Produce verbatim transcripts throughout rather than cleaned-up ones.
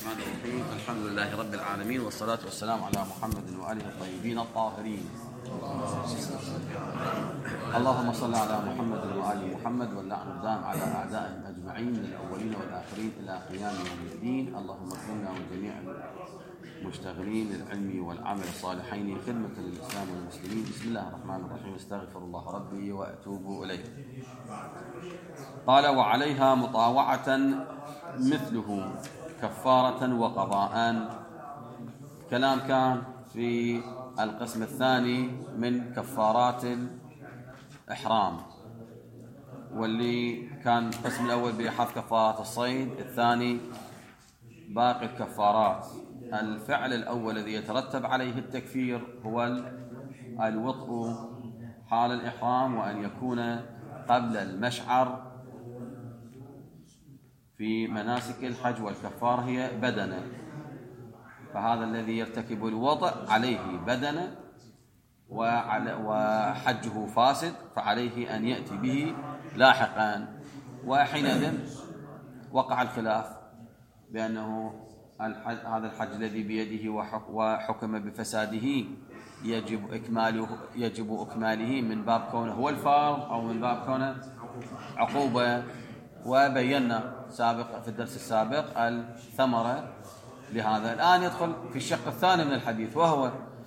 الرحمن الرحيم. الحمد لله رب العالمين، والصلاة والسلام على محمد وآله الطيبين الطاهرين. اللهم صل على محمد وآل محمد، واللعن الدام على أعدائهم أجمعين من الأولين والآخرين إلى قيام يوم الدين. اللهم اغفرنا وجميع المشتغلين للعلم والعمل الصالحين خدمة للإسلام والمسلمين. بسم الله الرحمن الرحيم. استغفر الله ربي وأتوب إليه. قال: وعليها مطاوعة مثله كفارة وقضاء. كلام كان في القسم الثاني من كفارات الإحرام، واللي كان القسم الأول بإحاط كفارات الصيد، الثاني باقي الكفارات. الفعل الأول الذي يترتب عليه التكفير هو الوطء حال الإحرام، وأن يكون قبل المشعر في مناسك الحج، والكفارة هي بدنة. فهذا الذي يرتكب الوضع عليه بدنة وحجه فاسد، فعليه أن يأتي به لاحقا. وحينئذ وقع الخلاف بأنه الحج هذا الحج الذي بيده وحكم بفساده يجب إكماله يجب إكماله من باب كونه هو الفرض أو من باب كونه عقوبة. وبينا سابق في الدرس السابق الثمرة لهذا. الآن يدخل في الشق الثاني من الحديث، وهو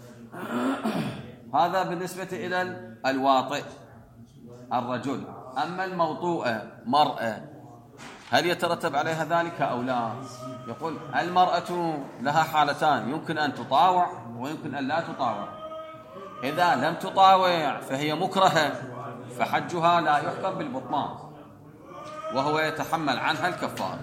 هذا بالنسبة إلى الواطئ الرجل. أما الموطوءة مرأة، هل يترتب عليها ذلك أو لا؟ يقول المرأة لها حالتان، يمكن أن تطاوع ويمكن أن لا تطاوع. إذا لم تطاوع فهي مكرهة، فحجها لا يحكم بالبطلان، وهو يتحمل عنها الكفارة.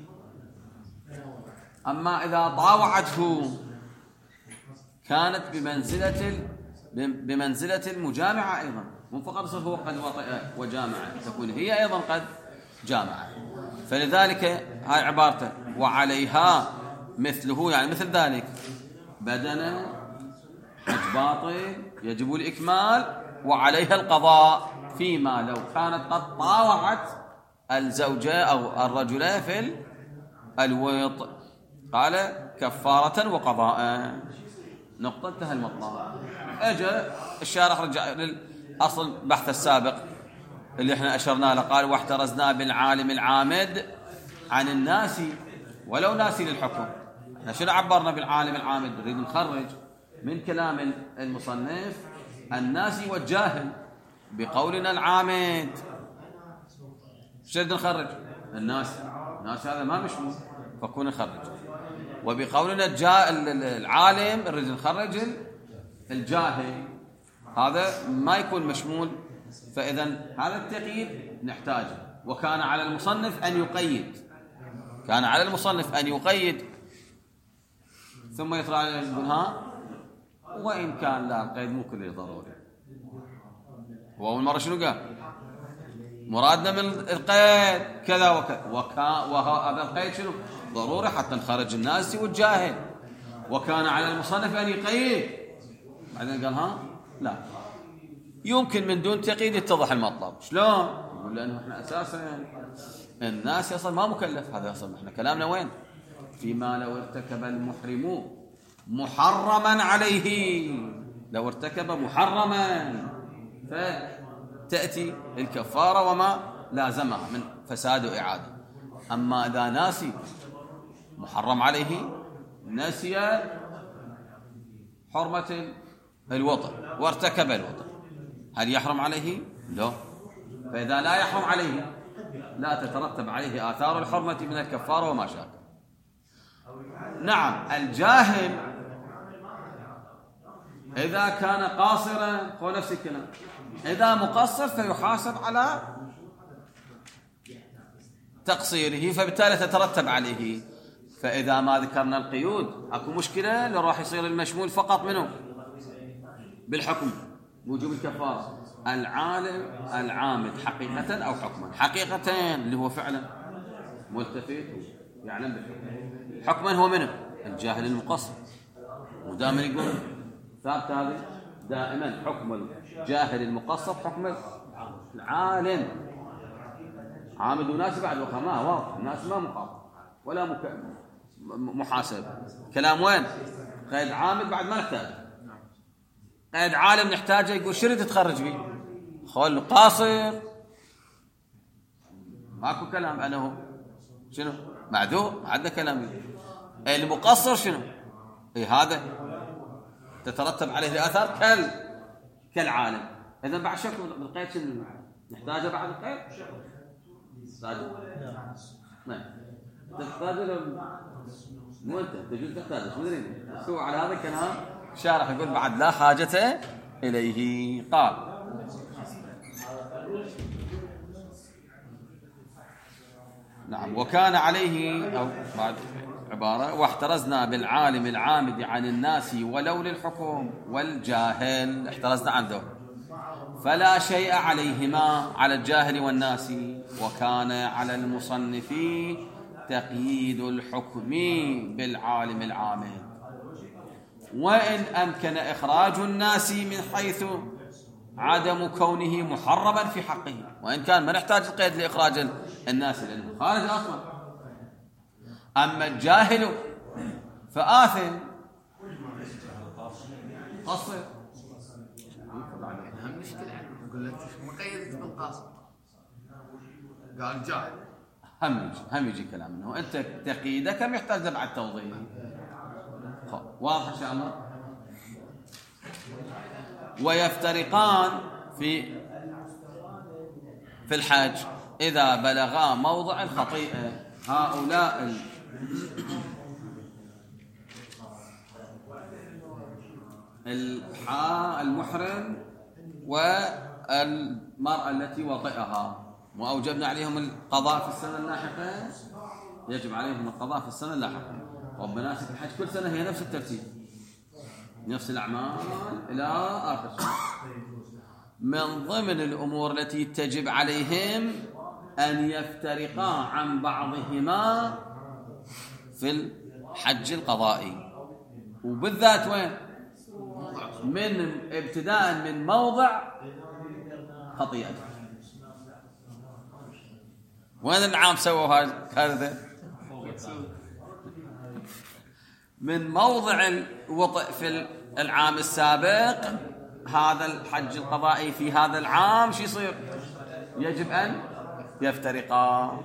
أما إذا طاوعته كانت بمنزلة بمنزلة المجامعة أيضا، مو فقط هو قد وطئ وجامع، تكون هي أيضا قد جامعة. فلذلك هاي عبارته وعليها مثله، يعني مثل ذلك بدنة حج باطل يجب الإكمال، وعليها القضاء فيما لو كانت قد طاوعت الزوجة أو الرجل في الوطء. قال كفارة وقضاء. نقطة انتهى المطلب. اجى الشارح رجع للأصل البحث السابق اللي احنا أشرنا له. قال: واحترزنا بالعالم العامد عن الناس ولو ناسي للحكم. احنا شنو عبرنا بالعالم العامد؟ نريد نخرج من كلام المصنف الناسي والجاهل. بقولنا العامد شد نخرج الناس، الناس هذا ما مشمول، فكون نخرج. وبقولنا العالم نريد نخرج الجاهل، هذا ما يكون مشمول. فإذا هذا التقييد نحتاجه. وكان على المصنف أن يقيد كان على المصنف أن يقيد ثم يطلع على البنهاء. وإن كان لا القيد مو كله ضروري. وأول مرة شنو قال؟ مرادنا من القيد كذا وكذا، وهذا القيد شنو؟ ضروري حتى نخرج الناس والجاهل. وكان على المصنف أن يقيد. بعدين قال ها لا، يمكن من دون تقييد يتضح المطلب. شلون؟ يقول لأنه احنا أساسا الناس يصل ما مكلف. هذا يصل احنا كلامنا وين؟ فيما لو ارتكب المحرم محرما عليه، لو ارتكب محرما فتأتي الكفارة وما لازمها من فساد وإعادة. أما إذا ناسي محرم عليه، نسي حرمة الوطء وارتكب الوطء، هل يحرم عليه؟ لا. فإذا لا يحرم عليه لا تترتب عليه آثار الحرمة من الكفارة وما شاكل. نعم الجاهل إذا كان قاصرا هو نفس الكلام، إذا مقصر فيحاسب على تقصيره، فبالتالي تترتب عليه. فإذا ما ذكرنا القيود أكو مشكلة، لو راح يصير المشمول فقط منه بالحكم وجوب الكفارة العالم العامد حقيقة أو حكما. حقيقة اللي هو فعلا ملتفت يعلم بالحكم، حكما هو منه الجاهل المقصر. ودائما يقول ثابت هذه دائما، حكم الجاهل المقصر حكم العالم. عامد وناس بعد وخما واضح، الناس ما مقاطع ولا مكمل، محاسب. كلام وين؟ قيد عامل بعد ما نحتاج، قيد عالم نحتاجه. يقول شنو تتخرج بيه؟ خل قاصر، ماكو كلام. أنا هو شنو معذور، ما عندنا كلام. المقصر شنو؟ إيه هذا تترتب عليه الآثار كال كالعالم. إذا بعد شكل بالقيد شنو نحتاجه؟ بعد القيد نحتاجه. نعم تحتاجه، مو أنت تجوز تحتاجه، شو مدري سوى على هذا الكلام. شارح يقول بعد لا حاجة إليه. قال نعم وكان عليه، أو بعد عبارة واحترزنا بالعالم العامد عن الناس ولو للحكم والجاهل، احترزنا عنده فلا شيء عليهما على الجاهل والناس. وكان على المصنف تقييد الحكم بالعالم العامد، وإن أمكن إخراج الناس من حيث عدم كونه محرما في حقه، وإن كان ما نحتاج القيد لإخراج الناس لأنه خارج أصلا. أما الجاهل فآثم قصر. أهم مشكلة أقول لك مقيدة بالقاصر، قال جاهل. هم يجي هم يجي كلام إنه أنت تقييدك كم يحتاج بعد توضيح. واضح إن شاء الله. ويفترقان في في الحج إذا بلغا موضع الخطيئة. هؤلاء المحرم والمرأة التي وطئها، وأوجبنا عليهم القضاء في السنة اللاحقة، يجب عليهم القضاء في السنة اللاحقة. وبناسك الحج كل سنة هي نفس الترتيب، نفس الأعمال إلى آخر شيء. من ضمن الأمور التي تجب عليهم أن يفترقا عن بعضهما في الحج القضائي، وبالذات وين؟ من ابتداء من موضع خطيئته. وين العام سووا هذا؟ من موضع الوطئ في العام السابق، هذا الحج القضائي في هذا العام شو يصير؟ يجب أن يفترقا.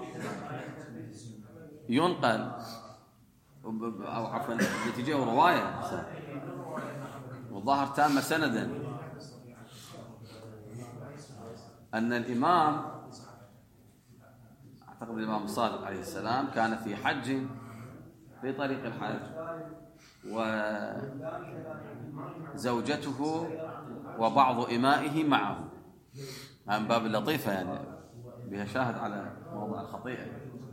ينقل أو عفوا نتيجة ورواية والظاهر تامة سندا أن الإمام، أعتقد الإمام الصادق عليه السلام، كان في حج في طريق الحج، وزوجته وبعض إمائه معه، من باب اللطيفة يعني بها شاهد على موضوع الخطيئة.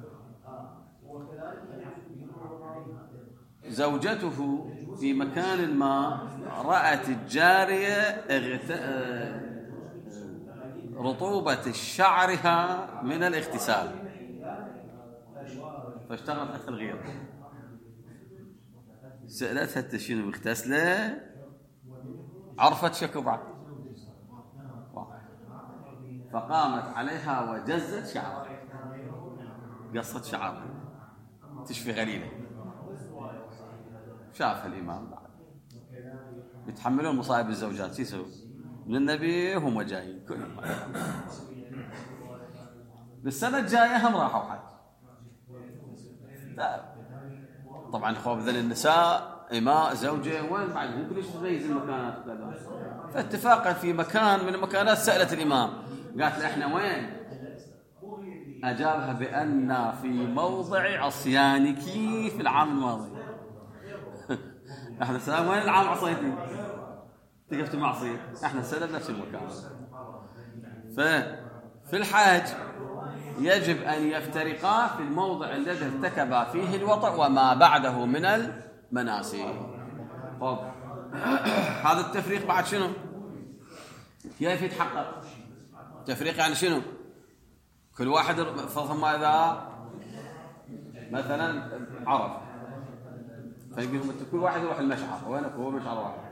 زوجته في مكان ما رأت الجارية رطوبة شعرها من الاغتسال، فاشتغلت أكثر غير. سألتها أنت شنو مغتسلة؟ عرفت شكو بعد، فقامت عليها وجزت شعرها، قصت شعرها تشفي غليلة. شافها الإمام بعد يتحملون مصائب الزوجات، شو يسوي؟ من النبي هم جايين كلهم. بالسنة الجاية هم راحوا حج. طبعا خوف ذل النساء إماء زوجة وين بعد ممكن ليش تميز المكانات كذا. فاتفاقا في مكان من المكانات سألت الإمام، قالت له إحنا وين؟ أجابها بأن في موضع عصيانك في العام الماضي. احنا سلام وين العام عصيتي؟ تقفت معصية. احنا سلام نفس المكان. ففي الحج يجب أن يفترقا في الموضع الذي ارتكبا فيه الوطأ وما بعده من المناسك. طب هذا التفريق بعد شنو؟ كيف يتحقق؟ تفريق يعني شنو؟ كل واحد ثم إذا مثلا عرف فيقولهم كل واحد يروح المشعر، وينك هو مشعر واحد،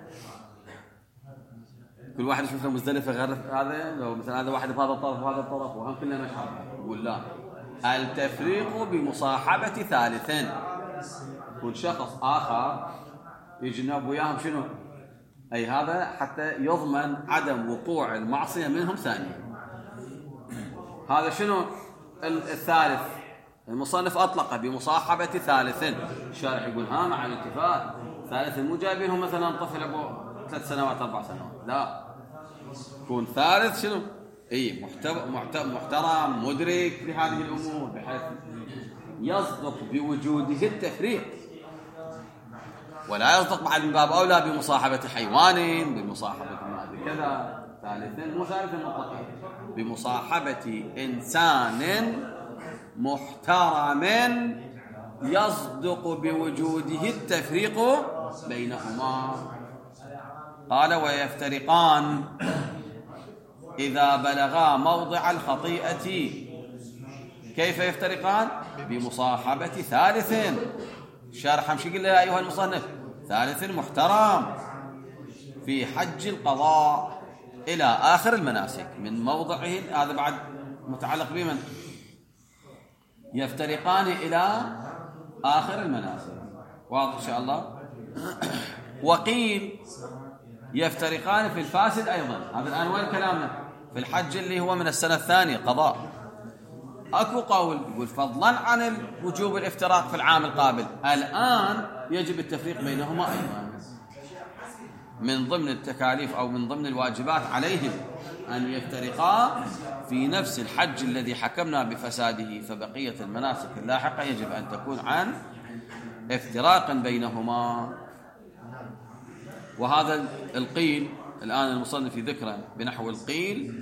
كل واحد يشوف له مزدلفة غير هذا، لو مثلا هذا واحد في هذا الطرف وهذا الطرف وهم كلنا مشعر. يقول لا، التفريق بمصاحبة ثالث، يكون شخص آخر يجنب وياهم شنو؟ أي هذا حتى يضمن عدم وقوع المعصية منهم ثانيا. هذا شنو الثالث؟ المصنف أطلقه بمصاحبة ثالث. الشارح يقول ها مع الاتفاق ثالث مو جايبينهم مثلا طفل أبو ثلاث سنوات أربع سنوات، لا، يكون ثالث شنو؟ اي محترم مدرك لهذه الامور بحيث يصدق بوجوده التفريق، ولا يصدق بعد من باب اولى بمصاحبه حيوان، بمصاحبه ما كذا. ثالثا مو ثالثا مطلقا، بمصاحبه انسان محترم يصدق بوجوده التفريق بينهما. قال ويفترقان إذا بلغا موضع الخطيئة. كيف يفترقان؟ بمصاحبة ثالث. الشارح مش يقول يا أيها المصنف ثالث محترم في حج القضاء إلى آخر المناسك من موضعه. هذا بعد متعلق بمن؟ يفترقان إلى آخر المناسك. واضح إن شاء الله. وقيل يفترقان في الفاسد أيضا. هذا الآن وين كلامنا؟ في الحج اللي هو من السنة الثانية قضاء. أكو قول يقول فضلا عن وجوب الافتراق في العام القابل، الآن يجب التفريق بينهما أيضا. من ضمن التكاليف أو من ضمن الواجبات عليهم أن يفترقا في نفس الحج الذي حكمنا بفساده، فبقية المناسك اللاحقة يجب أن تكون عن افتراق بينهما. وهذا القيل الآن المصنف في ذكره بنحو القيل.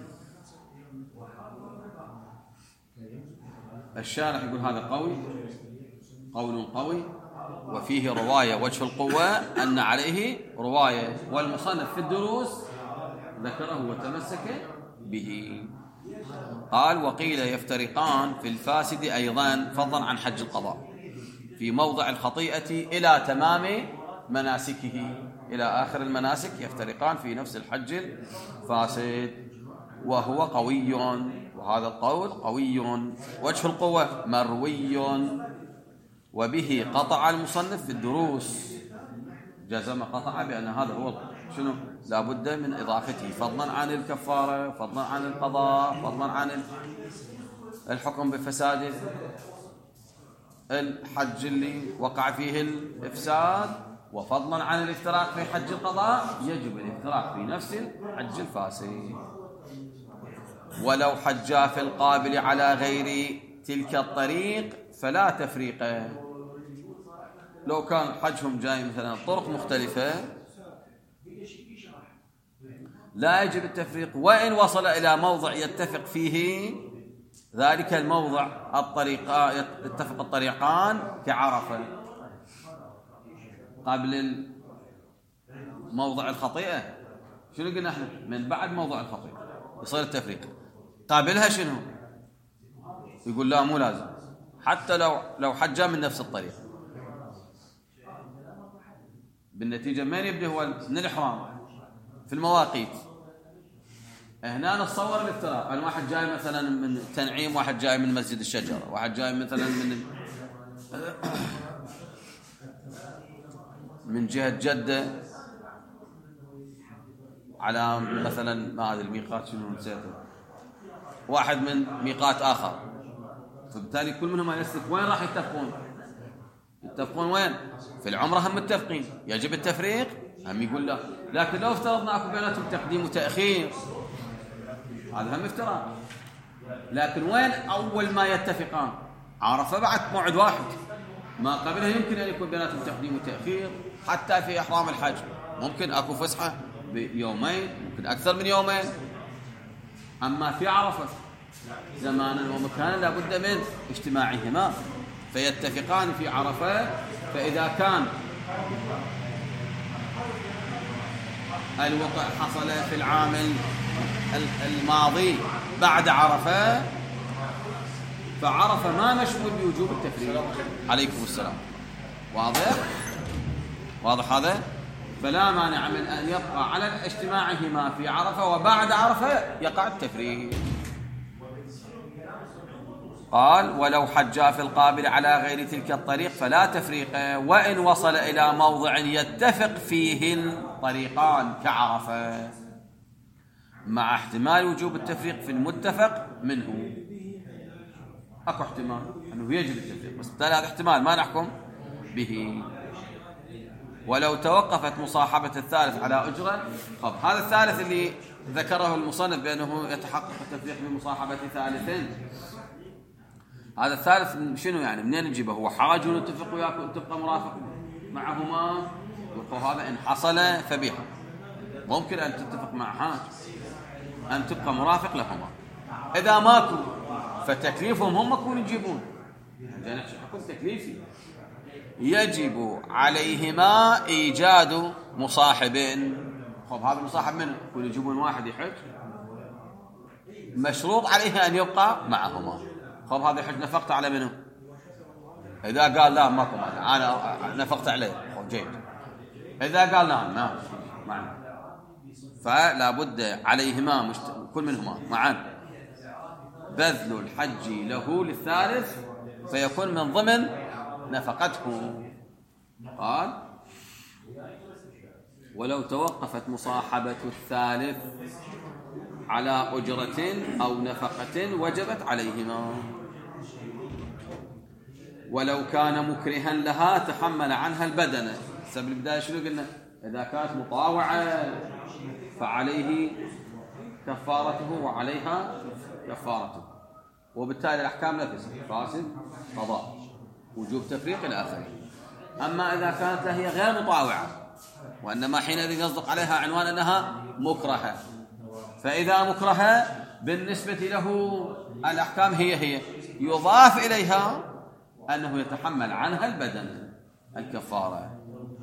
الشارح يقول هذا قوي، قول قوي، وفيه رواية وجه القوة أن عليه رواية، والمصنف في الدروس ذكره وتمسك به. قال وقيل يفترقان في الفاسد أيضا فضلا عن حج القضاء في موضع الخطيئة إلى تمام مناسكه، إلى آخر المناسك يفترقان في نفس الحج الفاسد، وهو قوي. وهذا القول قوي، وجه القوة مروي، وبه قطع المصنف في الدروس، جزم قطع بأن هذا هو شنو لا بد من إضافته، فضلا عن الكفارة، فضلا عن القضاء، فضلا عن الحكم بفساد الحج اللي وقع فيه الإفساد، وفضلا عن الافتراق في حج القضاء يجب الافتراق في نفس الحج الفاسد. ولو حجا في القابل على غير تلك الطريق فلا تفريق. لو كان حجهم جاي مثلا طرق مختلفة لا يجب التفريق، وإن وصل إلى موضع يتفق فيه ذلك الموضع الطريقان، يتفق الطريقان كعرفة قبل موضع الخطيئة. شنو قلنا احنا؟ من بعد موضع الخطيئة يصير التفريق. قابلها شنو؟ يقول لا مو لازم، حتى لو لو حجا من نفس الطريق. بالنتيجة من يبدأ هو من الإحرام في المواقيت. هنا نتصور الافتراق، يعني واحد جاي مثلا من تنعيم، واحد جاي من مسجد الشجرة، واحد جاي مثلا من من جهة جدة على مثلا ما هذا الميقات شنو نسيته، واحد من ميقات آخر، فبالتالي كل منهم يسلك وين راح يتفقون؟ يتفقون وين؟ في العمرة هم متفقين، يجب التفريق هم يقول لا. لكن لو افترضنا اكو بيناتهم تقديم وتأخير هذا هم افتراق. لكن وين أول ما يتفقان؟ عرفة بعد موعد واحد، ما قبلها يمكن أن يكون بيناتهم تقديم وتأخير. حتى في إحرام الحج ممكن أكو فسحة بيومين، ممكن أكثر من يومين. أما في عرفة زمانا ومكانا لابد من اجتماعهما فيتفقان في عرفة. فإذا كان الوقع حصل في العام الماضي بعد عرفة فعرفة ما مشمول بوجوب التفريق. عليكم السلام. واضح؟ واضح هذا؟ فلا مانع من أن يبقى على اجتماعهما في عرفة وبعد عرفة يقع التفريق. قال ولو حجا في القابل على غير تلك الطريق فلا تفريق، وإن وصل إلى موضع يتفق فيه الطريقان كعرفة، مع احتمال وجوب التفريق في المتفق منه. اكو احتمال انه يجب التفريق، بس بالتالي هذا احتمال ما نحكم به. ولو توقفت مصاحبة الثالث على أجرة، طب هذا الثالث اللي ذكره المصنف بأنه يتحقق التفريق بمصاحبة ثالثين، هذا الثالث شنو يعني؟ منين نجيبه؟ هو حاج ونتفق وياك تبقى مرافق معهما؟ وهذا إن حصل فبها. ممكن أن تتفق مع حاج أن تبقى مرافق لهما، إذا ماكو فتكليفهم هم يكون يجيبون، يعني حكم تكليفي يجب عليهما إيجاد مصاحب. خب هذا المصاحب منه يكون يجيبون واحد يحج، مشروط عليه أن يبقى معهما. خب هذا يحج نفقت على منه؟ إذا قال لا ماكو مانع أنا نفقت عليه، خب جيد. إذا قال نعم نعم معنا، فلا بد عليهما مشت... كل منهما معا بذل الحج له للثالث فيكون من ضمن نفقته. قال ولو توقفت مصاحبة الثالث على أجرة أو نفقة وجبت عليهما، ولو كان مكرها لها تحمل عنها البدنة. سبب البداية شنو قلنا؟ إذا كانت مطاوعة فعليه كفارته وعليها كفارته، وبالتالي الأحكام نفس فاسد قضاء وجوب تفريق إلى آخره. أما إذا كانت هي غير مطاوعة وإنما حينئذ يصدق عليها عنوان أنها مكرهة، فإذا مكرهة بالنسبة له الأحكام هي هي، يضاف إليها أنه يتحمل عنها البدن الكفارة.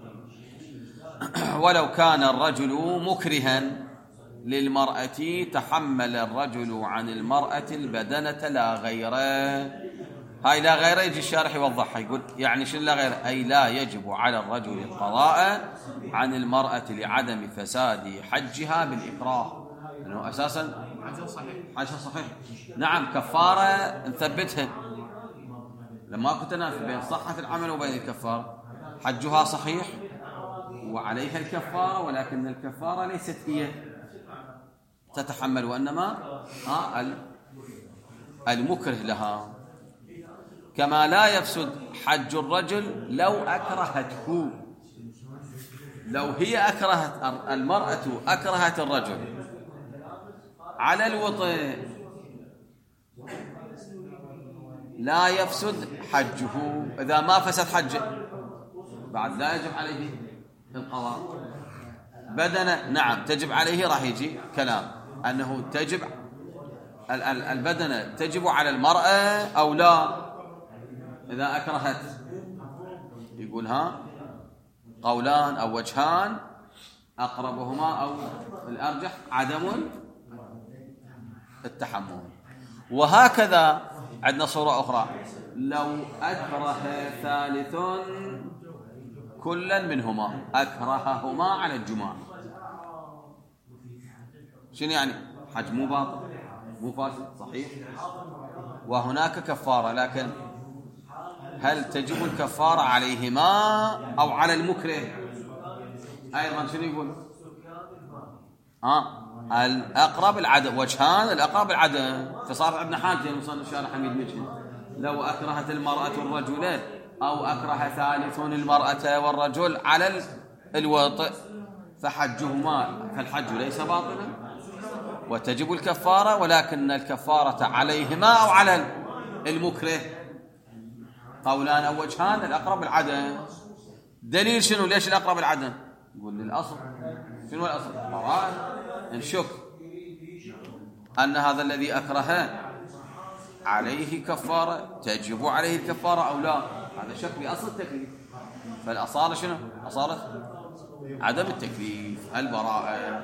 ولو كان الرجل مكرها للمرأة تحمل الرجل عن المرأة البدنة لا غيره. هاي لا غيره يجي الشارح يوضحها، يقول يعني شن لا غيره؟ أي لا يجب على الرجل القضاء عن المرأة لعدم فساد حجها بالإكراه، لأنه أساسا حجها صحيح. حجها صحيح نعم، كفارة نثبتها لما كنت نافي بين صحة العمل وبين الكفارة. حجها صحيح وعليها الكفارة، ولكن الكفارة ليست هي تتحمل وإنما المكره لها. كما لا يفسد حج الرجل لو أكرهته، لو هي أكرهت المرأة أكرهت الرجل على الوطء لا يفسد حجه. إذا ما فسد حجه بعد لا يجب عليه القضاء. بدنة نعم تجب عليه، راح يجي كلام أنه تجب البدنة تجب على المرأة أو لا إذا أكرهت. يقول ها قولان أو وجهان، أقربهما أو الأرجح عدم التحمل. وهكذا عندنا صورة أخرى، لو أكره ثالث كلا منهما أكرههما على الجماع، شنو يعني؟ حج مو باطل مو فاسد صحيح، وهناك كفارة، لكن هل تجب الكفارة عليهما أو على المكره؟ أيضا شنو يقول؟ آه الأقرب العدم، وجهان الأقرب العدم. فصار عندنا حاجة المصنف الشارح حميد مجهد، لو أكرهت المرأة الرجل أو أكره ثالث المرأة والرجل على الوطء فحجهما، فالحج ليس باطلا وتجب الكفارة، ولكن الكفارة عليهما أو على المكره. قولان أو وجهان الأقرب العدم. دليل شنو؟ ليش الأقرب العدم؟ يقول للأصل. شنو الأصل؟ براءة. نشك أن هذا الذي أكره عليه كفارة، تجب عليه الكفارة أو لا، هذا شك بأصل التكليف. فالأصالة شنو؟ أصالة عدم التكليف البراءة.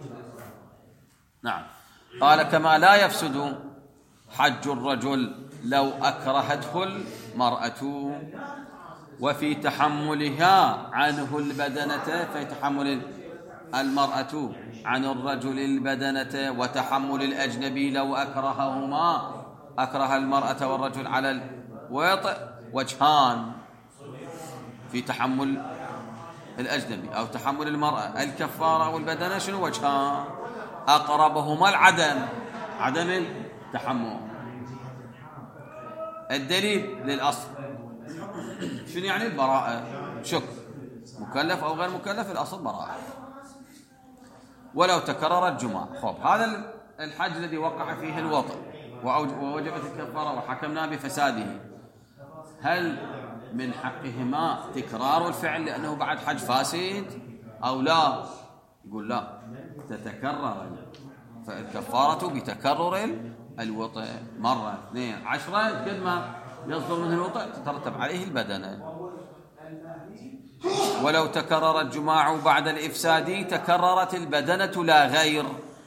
نعم. قال كما لا يفسد حج الرجل لو أكرهته المرأة، وفي تحملها عنه البدنة، في تحمل المرأة عن الرجل البدنة وتحمل الأجنبي لو أكرههما أكره المرأة والرجل على الوطئ وجهان في تحمل الأجنبي أو تحمل المرأة. الكفارة والبدنة شنو وجهان؟ أقربهما العدم، عدم التحمل. الدليل للأصل شنو يعني؟ البراءة، شك مكلف أو غير مكلف الأصل براءة. ولو تكرر الجماع. خب هذا الحج الذي وقع فيه الوطئ ووجبت الكفارة وحكمنا بفساده، هل من حقهما تكرار الفعل لأنه بعد حج فاسد أو لا؟ يقول لا، تتكرر فالكفارة بتكرر الوطئ مرة اثنين عشرة، قد ما يصدر منه الوطئ تترتب عليه البدنة. ولو تكرر الجماع بعد الإفساد تكررت البدنة لا غير.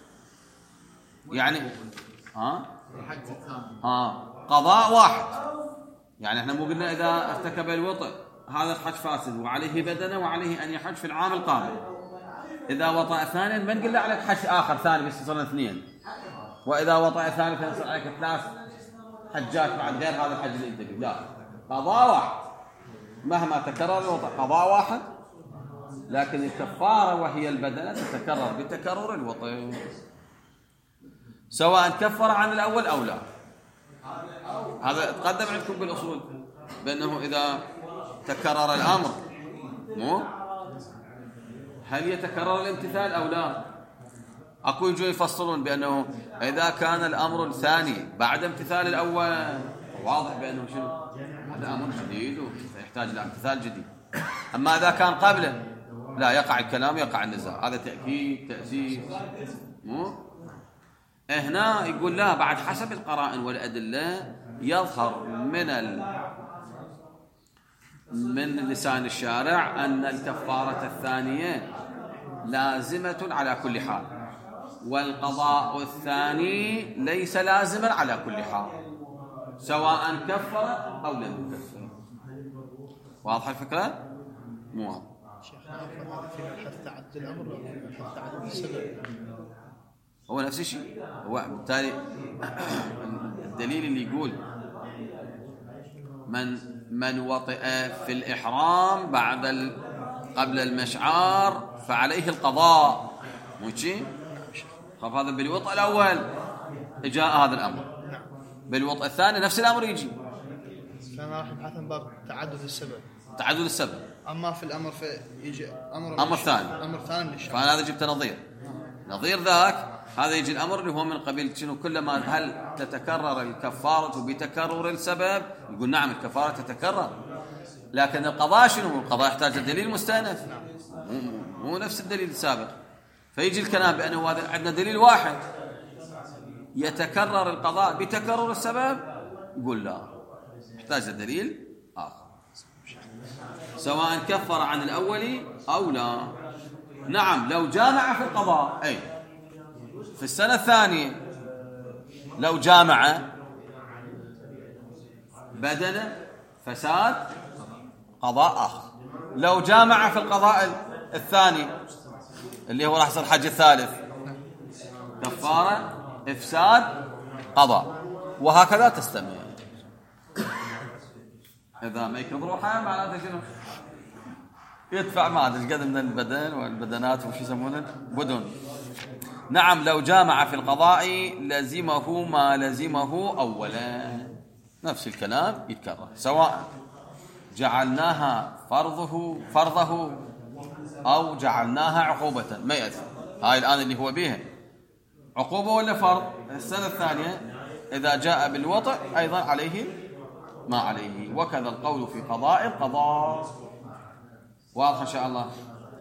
يعني ها ها قضاء واحد. يعني احنا مو قلنا إذا ارتكب الوطئ هذا الحج فاسد وعليه بدنة وعليه أن يحج في العام القادم. إذا وطأ ثانيا ما نقول له عليك حج آخر ثاني بس صرنا اثنين، وإذا وطأ ثالثا يصير عليك ثلاث حجات بعد غير هذا الحج اللي انت قلت. لا، قضاء واحد مهما تكرر الوطأ قضاء واحد، لكن الكفارة وهي البدنة تتكرر بتكرر الوطئ سواء كفر عن الأول أو لا. هذا تقدم عندكم بالأصول بأنه إذا تكرر الأمر مو هل يتكرر الامتثال أو لا. أكو يجوا يفصلون بأنه إذا كان الأمر الثاني بعد امتثال الأول واضح بأنه شنو هذا أمر جديد ويحتاج إلى امتثال جديد. أما إذا كان قبله لا، يقع الكلام يقع النزاع. هذا تأكيد تأسيس مو هنا. يقول لا، بعد حسب القرائن والأدلة يظهر من ال... من لسان الشارع أن الكفارة الثانية لازمة على كل حال، والقضاء الثاني ليس لازما على كل حال سواء كفر أو لم يكفر. واضح الفكرة؟ مو واضح. في بحث تعدد الأمر وبحث تعدد السبب هو نفس الشيء. هو بالتالي الدليل اللي يقول من من وطئ في الإحرام بعد ال... قبل المشعار فعليه القضاء، مو شيء؟ خاف هذا بالوطئ الأول جاء هذا الأمر، بالوطئ الثاني نفس الأمر يجي. فأنا راح نبحث عن باب تعدد السبب. تعدد السبب. أما في الأمر في يجي أمر أمر ثاني. أمر ثاني للشرع. فأنا هذا جبت نظير. نظير ذاك هذا يجي الأمر اللي هو من قبيل شنو؟ كلما هل تتكرر الكفارة بتكرر السبب؟ يقول نعم الكفارة تتكرر، لكن القضاء شنو؟ القضاء يحتاج دليل مستأنف، مو, مو نفس الدليل السابق. فيجي الكلام بأنه هذا عندنا دليل واحد يتكرر القضاء بتكرر السبب، يقول لا، يحتاج دليل آخر سواء كفر عن الأول أو لا. نعم لو جامع في القضاء، أي في السنة الثانية لو جامع بدنة فساد قضاء آخر. لو جامع في القضاء الثاني اللي هو راح يصير الحج الثالث كفارة إفساد قضاء، وهكذا تستمر. إذا ما يكرر روحه معناته شنو؟ يدفع ما أدري قد من البدن والبدنات وش يسمونه بدن. نعم لو جامع في القضاء لزمه ما لزمه أولا، نفس الكلام يتكرر سواء جعلناها فرضه فرضه أو جعلناها عقوبة ما يأثر. هاي الآن اللي هو بيها عقوبة ولا فرض. السنة الثانية إذا جاء بالوطئ أيضا عليه ما عليه، وكذا القول في قضاء القضاء. واضح إن شاء الله.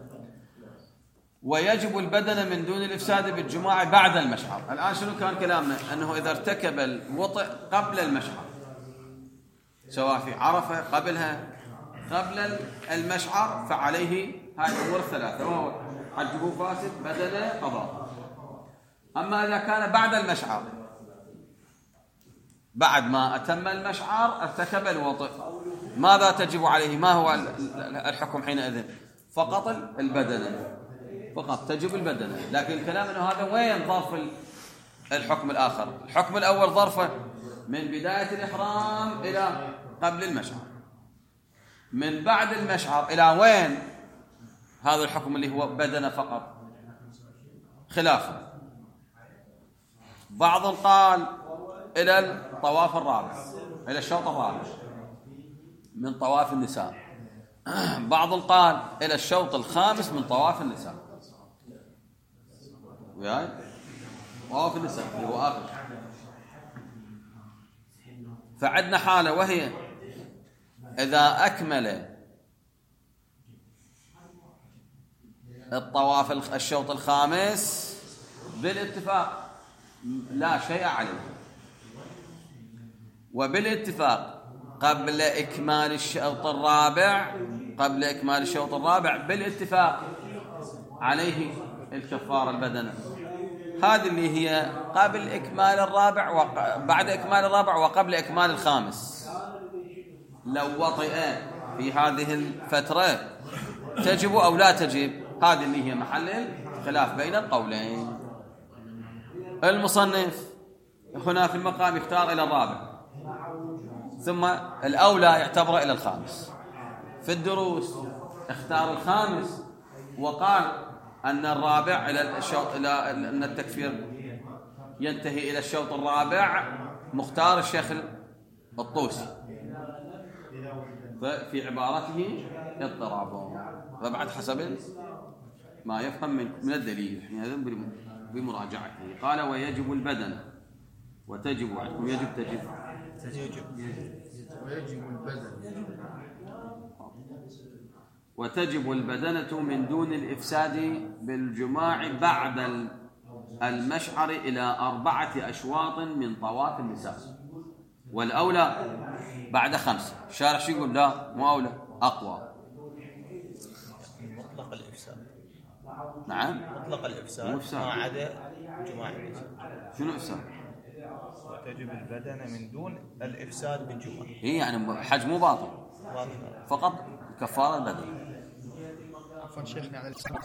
ويجب البدن من دون الإفساد بالجماع بعد المشعر. الآن شنو كان كلامنا؟ أنه إذا ارتكب الوطئ قبل المشعر سواء في عرفة قبلها قبل المشعر فعليه هاي الأمور الثلاثة، وهو حجه فاسد بدنه قضاء. أما إذا كان بعد المشعر بعد ما أتم المشعر ارتكب الوطئ، ماذا تجب عليه؟ ما هو الحكم حينئذ؟ فقط البدنة، فقط تجب البدنة. لكن الكلام أنه هذا وين ظرف الحكم الآخر؟ الحكم الأول ظرفه من بداية الإحرام إلى قبل المشعر. من بعد المشعر إلى وين؟ هذا الحكم اللي هو بدنة فقط خلافه. بعض قال إلى الطواف الرابع، إلى الشوط الرابع من طواف النساء. بعض قال إلى الشوط الخامس من طواف النساء. وياي طواف النساء اللي هو آخر. فعندنا حالة وهي إذا أكمل الطواف الشوط الخامس بالاتفاق لا شيء عليه، وبالاتفاق قبل إكمال الشوط الرابع قبل إكمال الشوط الرابع بالاتفاق عليه الكفارة البدنة. هذه اللي هي قبل إكمال الرابع وبعد إكمال الرابع وقبل إكمال الخامس. لو وطئ في هذه الفترة تجب أو لا تجب، هذه اللي هي محل الخلاف بين القولين. المصنف هنا في المقام يختار إلى الرابع، ثم الأولى يعتبر إلى الخامس. في الدروس اختار الخامس وقال أن الرابع إلى الشوط إلى أن التكفير ينتهي إلى الشوط الرابع، مختار الشيخ الطوسي في عبارته اضطراب. فبعد حسب ما يفهم من من الدليل هذا بمراجعته. قال ويجب البدن وتجب عندكم يجب تجب تجب ويجب البدن وتجب البدنة من دون الإفساد بالجماع بعد المشعر إلى أربعة أشواط من طواف النساء، والأولى بعد خمس. الشارع شو يقول؟ لا مو أولى، أقوى. مطلق الإفساد. نعم مطلق الإفساد ما عدا جماع النساء. شنو إفساد؟ وتجب البدنة من دون الإفساد بالجماع. هي يعني حج مو باطل فقط كفارة البدن. عفوا شيخنا على الإسلام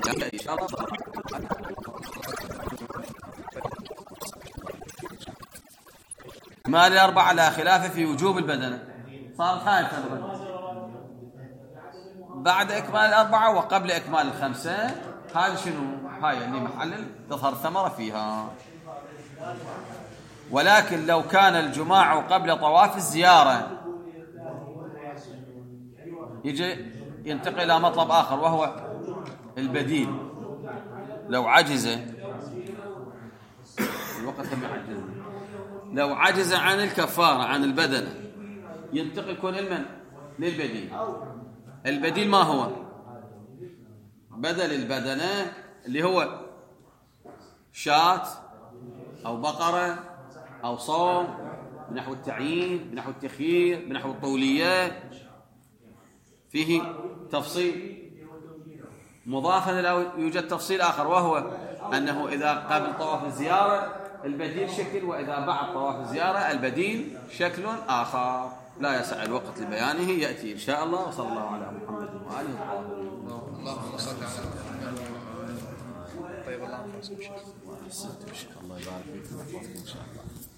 إن شاء الله. إكمال الأربعة لا خلاف في وجوب البدنة. صارت هاي الفرق بعد إكمال الأربعة وقبل إكمال الخمسة. هذا شنو؟ هاي اللي محل تظهر ثمرة فيها. ولكن لو كان الجماع قبل طواف الزيارة، يجي ينتقل إلى مطلب آخر وهو البديل. لو عجز الوقت لم يعجز لو عجز عن الكفارة عن البدنة، ينتقل كل المن للبديل. البديل ما هو؟ بدل البدنة اللي هو شاة أو بقرة أو صوم، بنحو التعيين، بنحو التخيير، بنحو الطولية. فيه تفصيل مضافا إلى يوجد تفصيل آخر، وهو أنه إذا قبل طواف الزيارة البديل شكل، وإذا بعد طواف الزيارة البديل شكل آخر. لا يسع الوقت لبيانه، يأتي إن شاء الله. وصلى الله على محمد وآله الطاهرين. اللهم صل على محمد. طيب الله يحفظكم شيخ. الله يبارك فيكم ويحفظكم إن شاء الله.